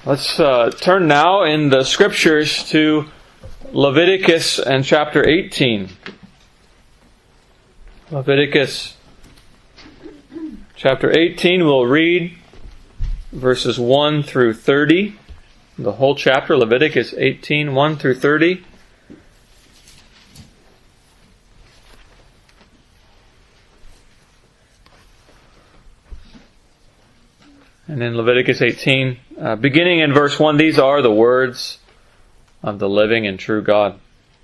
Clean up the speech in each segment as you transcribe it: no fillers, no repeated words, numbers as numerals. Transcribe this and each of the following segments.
Let's turn now in the Scriptures to Leviticus and chapter 18. Leviticus chapter 18, we'll read verses 1 through 30. The whole chapter, Leviticus 18, 1 through 30. And in Leviticus 18, beginning in verse 1, these are the words of the living and true God.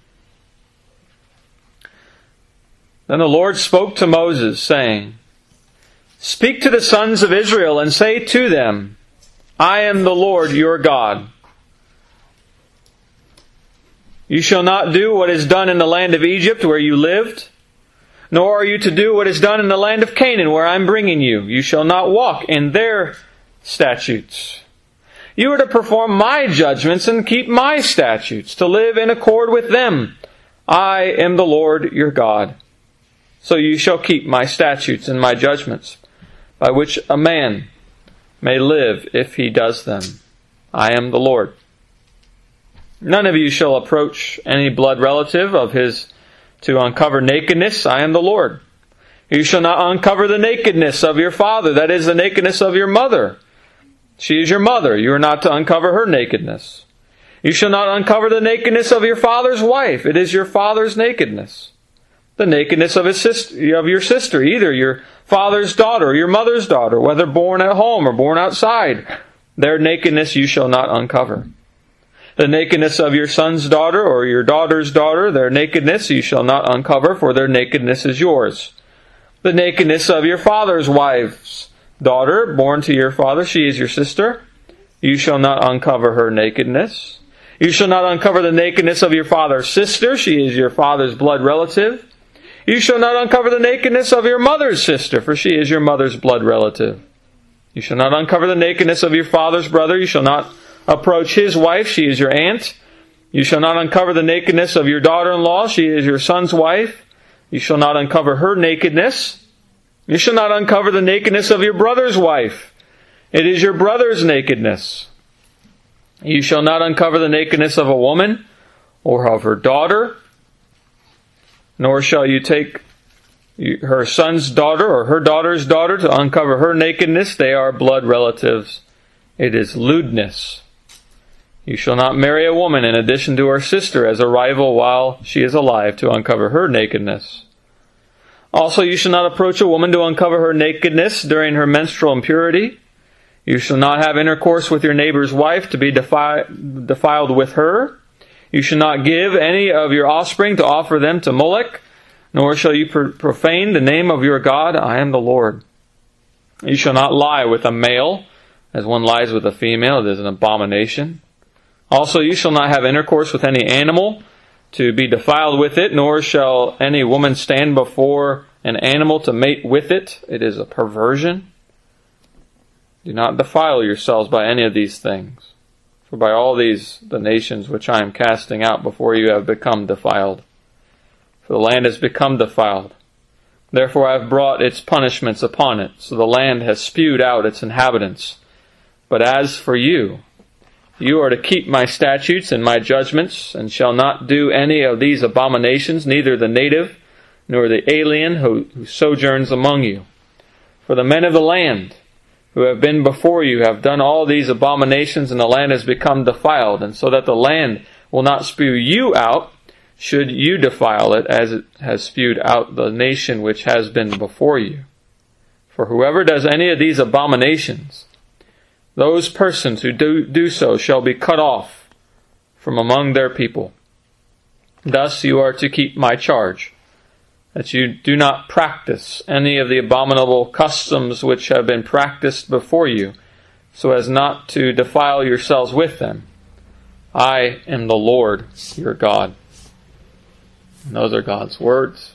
Then the Lord spoke to Moses, saying, "Speak to the sons of Israel and say to them, I am the Lord your God. You shall not do what is done in the land of Egypt where you lived, nor are you to do what is done in the land of Canaan where I am bringing you. You shall not walk in their statutes. You are to perform my judgments and keep my statutes, to live in accord with them. I am the Lord your God. So you shall keep my statutes and my judgments, by which a man may live if he does them. I am the Lord. None of you shall approach any blood relative of his to uncover nakedness. I am the Lord. You shall not uncover the nakedness of your father, that is, the nakedness of your mother. She is your mother. You are not to uncover her nakedness. You shall not uncover the nakedness of your father's wife. It is your father's nakedness. The nakedness of your sister, either your father's daughter or your mother's daughter, whether born at home or born outside. Their nakedness you shall not uncover. The nakedness of your son's daughter or your daughter's daughter, their nakedness you shall not uncover, for their nakedness is yours. The nakedness of your father's wife's daughter, born to your father, she is your sister. You shall not uncover her nakedness. You shall not uncover the nakedness of your father's sister. She is your father's blood relative. You shall not uncover the nakedness of your mother's sister, for she is your mother's blood relative. You shall not uncover the nakedness of your father's brother. You shall not approach his wife. She is your aunt. You shall not uncover the nakedness of your daughter-in-law. She is your son's wife. You shall not uncover her nakedness. You shall not uncover the nakedness of your brother's wife. It is your brother's nakedness. You shall not uncover the nakedness of a woman or of her daughter, nor shall you take her son's daughter or her daughter's daughter to uncover her nakedness. They are blood relatives. It is lewdness. You shall not marry a woman in addition to her sister as a rival while she is alive to uncover her nakedness. Also, you shall not approach a woman to uncover her nakedness during her menstrual impurity. You shall not have intercourse with your neighbor's wife to be defiled with her. You shall not give any of your offspring to offer them to Molech, nor shall you profane the name of your God. I am the Lord. You shall not lie with a male, as one lies with a female. It is an abomination. Also, you shall not have intercourse with any animal to be defiled with it, nor shall any woman stand before an animal to mate with it. It is a perversion. Do not defile yourselves by any of these things, for by all these the nations which I am casting out before you have become defiled. For the land has become defiled. Therefore I have brought its punishments upon it, so the land has spewed out its inhabitants. But as for you, you are to keep my statutes and my judgments, and shall not do any of these abominations, neither the native nor the alien who sojourns among you. For the men of the land who have been before you have done all these abominations, and the land has become defiled, and so that the land will not spew you out, should you defile it, as it has spewed out the nation which has been before you. For whoever does any of these abominations, those persons who do so shall be cut off from among their people. Thus you are to keep my charge, that you do not practice any of the abominable customs which have been practiced before you, so as not to defile yourselves with them. I am the Lord your God." And those are God's words.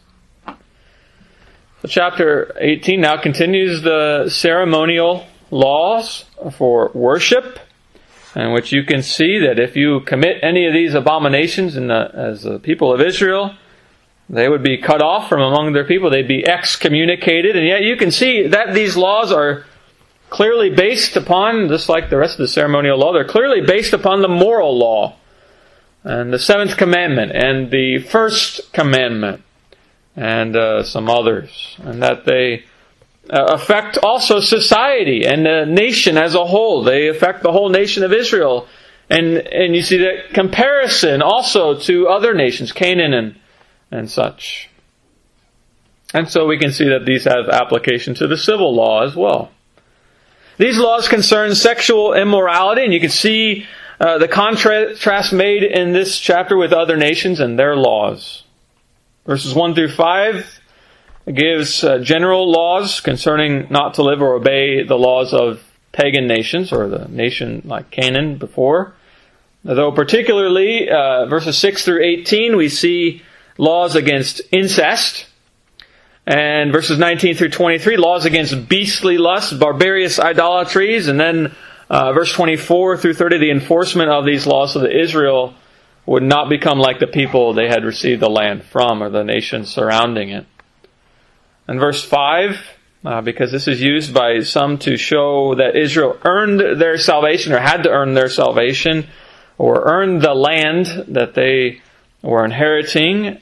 So chapter 18 now continues the ceremonial laws for worship, in which you can see that if you commit any of these abominations as the people of Israel, they would be cut off from among their people. They'd be excommunicated. And yet you can see that these laws are clearly based upon, just like the rest of the ceremonial law, they're clearly based upon the moral law, and the seventh commandment, and the first commandment, and some others, and that they affect also society and the nation as a whole. They affect the whole nation of Israel. And you see that comparison also to other nations, Canaan and such. And so we can see that these have application to the civil law as well. These laws concern sexual immorality, and you can see the contrast made in this chapter with other nations and their laws. Verses 1 through 5 gives general laws concerning not to live or obey the laws of pagan nations, or the nation like Canaan before. Though particularly, verses 6 through 18, we see laws against incest. And verses 19 through 23, laws against beastly lusts, barbarous idolatries. And then verse 24 through 30, the enforcement of these laws so that Israel would not become like the people they had received the land from, or the nations surrounding it. And verse 5, because this is used by some to show that Israel earned their salvation, or had to earn their salvation, or earned the land that they were inheriting,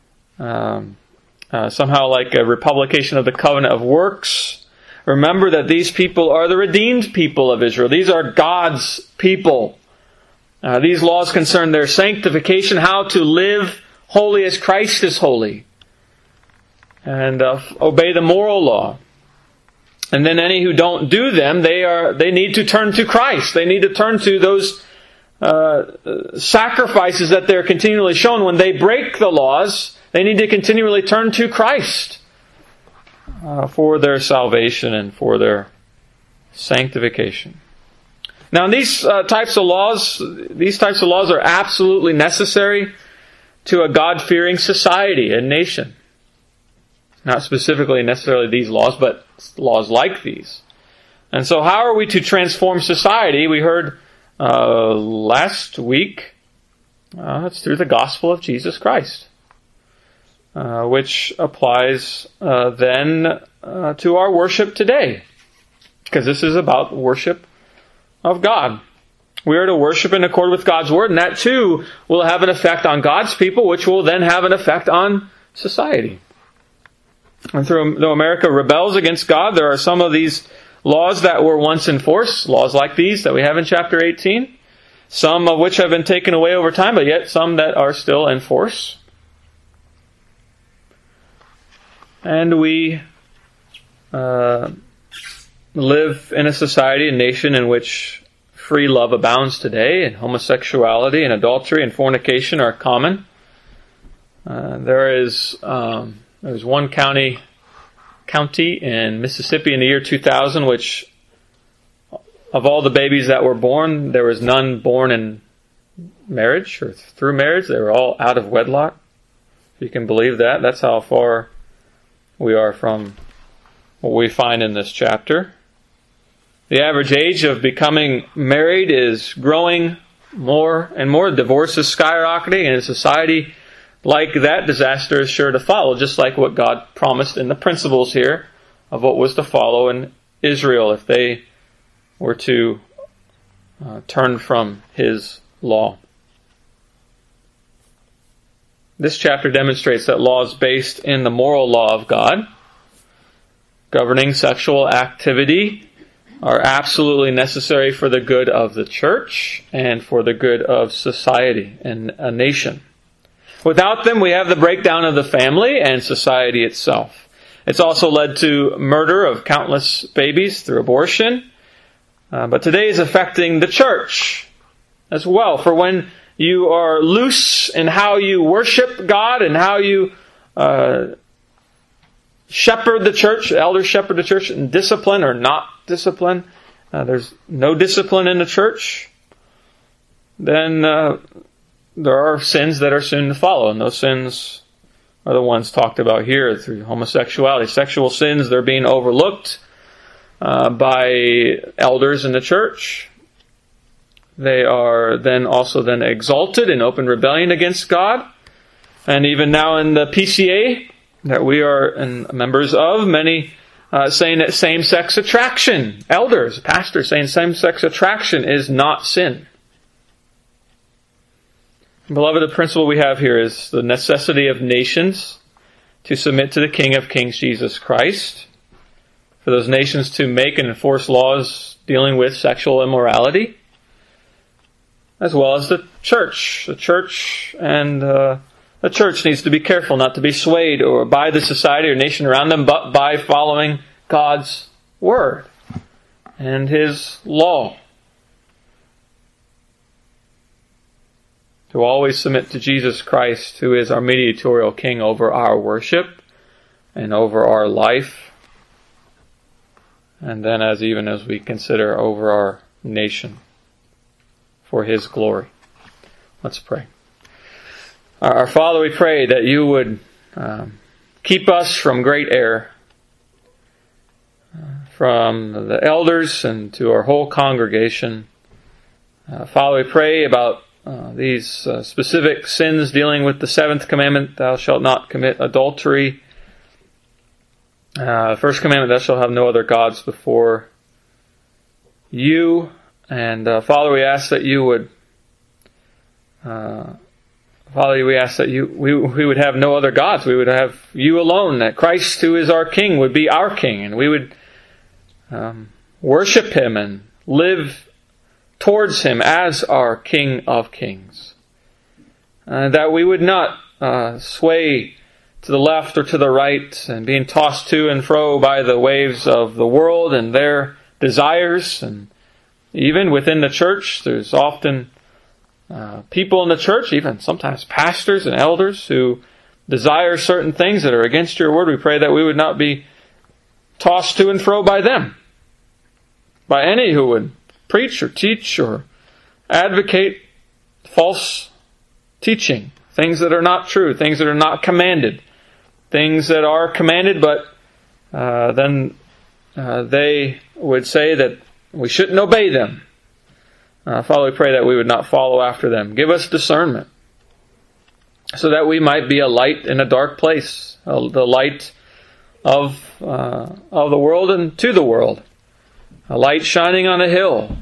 somehow like a republication of the covenant of works. Remember that these people are the redeemed people of Israel. These are God's people. These laws concern their sanctification, how to live holy as Christ is holy, and obey the moral law. And then any who don't do them, they need to turn to Christ. They need to turn to those sacrifices that they're continually shown. When they break the laws, they need to continually turn to Christ for their salvation and for their sanctification. Now, these types of laws are absolutely necessary to a God-fearing society and nation. Not specifically necessarily these laws, but laws like these. And so how are we to transform society? We heard last week, it's through the gospel of Jesus Christ, which applies then to our worship today, because this is about worship of God. We are to worship in accord with God's Word, and that too will have an effect on God's people, which will then have an effect on society. And though America rebels against God, there are some of these laws that were once enforced, laws like these that we have in chapter 18, some of which have been taken away over time, but yet some that are still in force. And we live in a society, a nation in which free love abounds today, and homosexuality and adultery and fornication are common. There's one county in Mississippi in the year 2000, which of all the babies that were born, there was none born in marriage or through marriage. They were all out of wedlock. If you can believe that, that's how far we are from what we find in this chapter. The average age of becoming married is growing more and more. Divorce is skyrocketing, and in society like that, disaster is sure to follow, just like what God promised in the principles here of what was to follow in Israel if they were to turn from His law. This chapter demonstrates that laws based in the moral law of God, governing sexual activity, are absolutely necessary for the good of the church and for the good of society and a nation. Without them, we have the breakdown of the family and society itself. It's also led to murder of countless babies through abortion. But today is affecting the church as well. For when you are loose in how you worship God and how you shepherd the church, elders shepherd the church in discipline or not discipline, there's no discipline in the church, then there are sins that are soon to follow, and those sins are the ones talked about here through homosexuality. Sexual sins, they're being overlooked by elders in the church. They are then also exalted in open rebellion against God. And even now in the PCA that we are members of, many saying that same-sex attraction, elders, pastors saying same-sex attraction is not sin. Beloved, the principle we have here is the necessity of nations to submit to the King of Kings, Jesus Christ, for those nations to make and enforce laws dealing with sexual immorality, as well as the church. The church needs to be careful not to be swayed or by the society or nation around them, but by following God's Word and His law. To always submit to Jesus Christ, who is our mediatorial King over our worship and over our life, and then even as we consider over our nation for His glory. Let's pray. Our Father, we pray that You would keep us from great error, from the elders and to our whole congregation. Father, we pray about these specific sins dealing with the seventh commandment, thou shalt not commit adultery. First commandment, thou shalt have no other gods before You. And Father, we ask that You would, we ask that we would have no other gods. We would have You alone, that Christ, who is our King, would be our King, and we would worship Him and live towards Him as our King of Kings. That we would not sway to the left or to the right and being tossed to and fro by the waves of the world and their desires. And even within the church, there's often people in the church, even sometimes pastors and elders, who desire certain things that are against Your Word. We pray that we would not be tossed to and fro by them, by any who would preach or teach or advocate false teaching, things that are not true, things that are not commanded, things that are commanded, but then they would say that we shouldn't obey them. Father, we pray that we would not follow after them. Give us discernment so that we might be a light in a dark place, the light of the world and to the world, a light shining on a hill,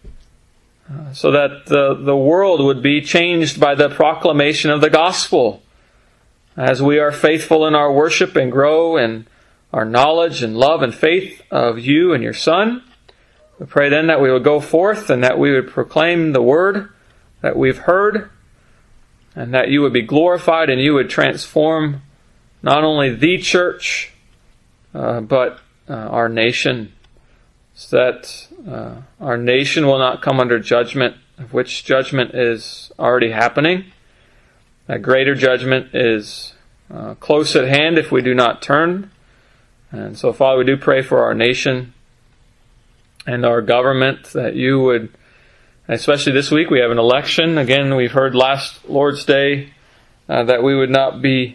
so that the world would be changed by the proclamation of the gospel as we are faithful in our worship and grow in our knowledge and love and faith of You and Your Son. We pray then that we would go forth and that we would proclaim the Word that we've heard, and that You would be glorified and You would transform not only the church, but our nation, so that our nation will not come under judgment, of which judgment is already happening. That greater judgment is close at hand if we do not turn. And so, Father, we do pray for our nation and our government, that You would, especially this week, we have an election. Again, we've heard last Lord's Day that we would not be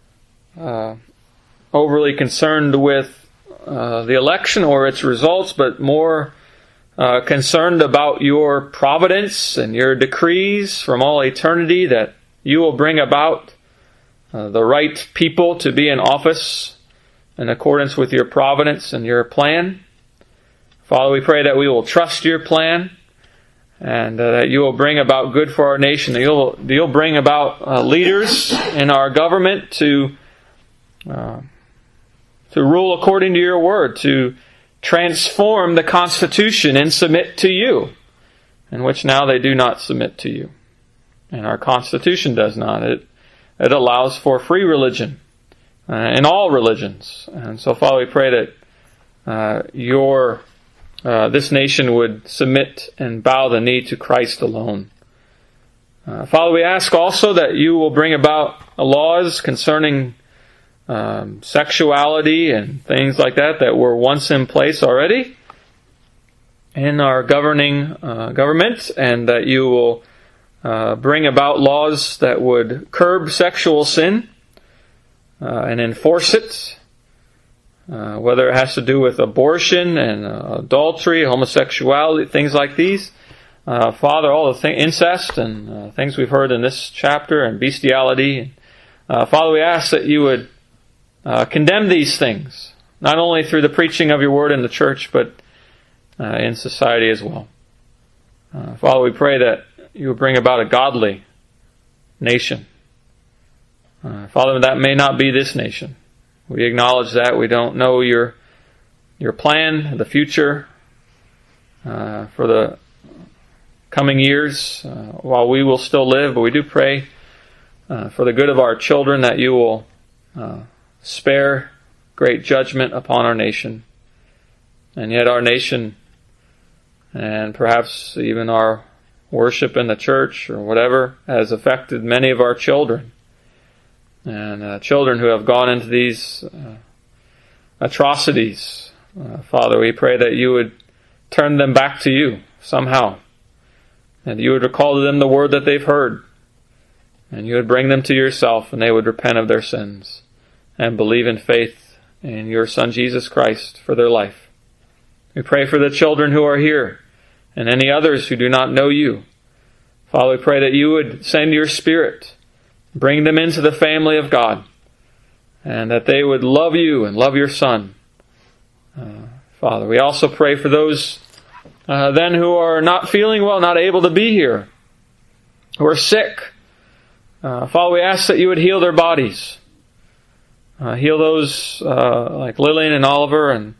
overly concerned with the election or its results, but more concerned about Your providence and Your decrees from all eternity, that You will bring about the right people to be in office in accordance with Your providence and Your plan. Father, we pray that we will trust Your plan, and that You will bring about good for our nation, that You'll bring about leaders in our government to rule according to Your Word, to transform the Constitution and submit to You, in which now they do not submit to You. And our Constitution does not. It allows for free religion in all religions. And so, Father, we pray that this nation would submit and bow the knee to Christ alone. Father, we ask also that You will bring about laws concerning sexuality and things like that were once in place already in our governing government, and that You will bring about laws that would curb sexual sin and enforce it, whether it has to do with abortion and adultery, homosexuality, things like these. Father, all the incest and things we've heard in this chapter, and bestiality. Father, we ask that You would condemn these things, not only through the preaching of your word in the church, but in society as well. Father, we pray that you will bring about a godly nation. Father, that may not be this nation. We acknowledge that. We don't know your plan, the future, for the coming years, while we will still live, but we do pray for the good of our children that you will spare great judgment upon our nation. And yet our nation, and perhaps even our worship in the church or whatever, has affected many of our children. And children who have gone into these atrocities. Father, we pray that you would turn them back to you somehow. And you would recall to them the word that they've heard. And you would bring them to yourself, and they would repent of their sins and believe in faith in your Son Jesus Christ for their life. We pray for the children who are here and any others who do not know you. Father, we pray that you would send your Spirit, bring them into the family of God, and that they would love you and love your Son. Father, we also pray for those then who are not feeling well, not able to be here, who are sick. Father, we ask that you would heal their bodies. Heal those like Lillian and Oliver and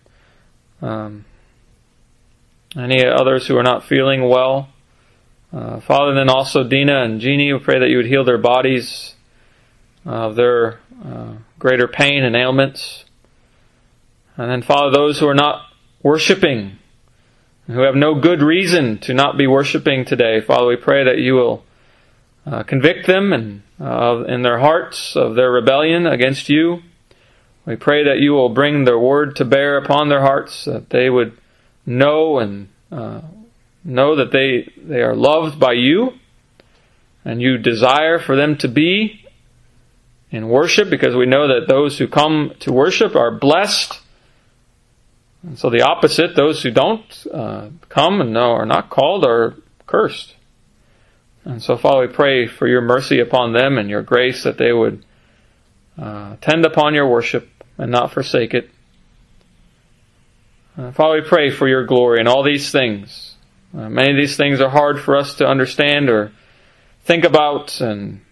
any others who are not feeling well. Father, then also Dina and Jeannie, we pray that you would heal their bodies of their greater pain and ailments. And then, Father, those who are not worshiping, who have no good reason to not be worshiping today, Father, we pray that you will convict them and in their hearts of their rebellion against you. We pray that you will bring the word to bear upon their hearts, that they would know and know that they are loved by you, and you desire for them to be in worship, because we know that those who come to worship are blessed. And so the opposite, those who don't come and are not called, are cursed. And so, Father, we pray for your mercy upon them and your grace, that they would tend upon your worship and not forsake it. Father, we pray for your glory in all these things. Many of these things are hard for us to understand or think about, and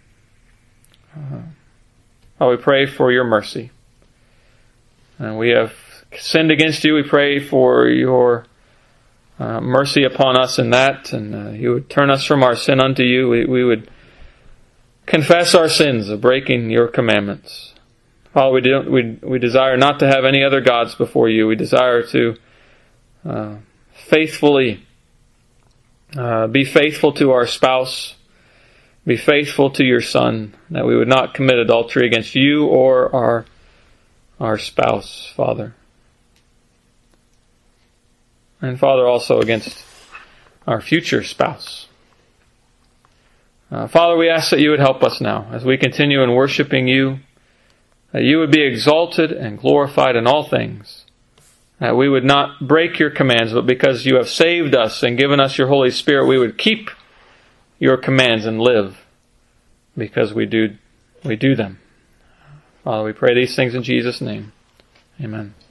Father, we pray for your mercy. And we have sinned against you. We pray for your mercy upon us in that, and you would turn us from our sin unto you. We would confess our sins of breaking your commandments. Father, we desire not to have any other gods before you. We desire to faithfully be faithful to our spouse, be faithful to your Son, that we would not commit adultery against you or our spouse, Father. And Father, also against our future spouse. Father, we ask that you would help us now as we continue in worshiping you, that you would be exalted and glorified in all things, that we would not break your commands, but because you have saved us and given us your Holy Spirit, we would keep your commands and live because we do them. Father, we pray these things in Jesus' name. Amen.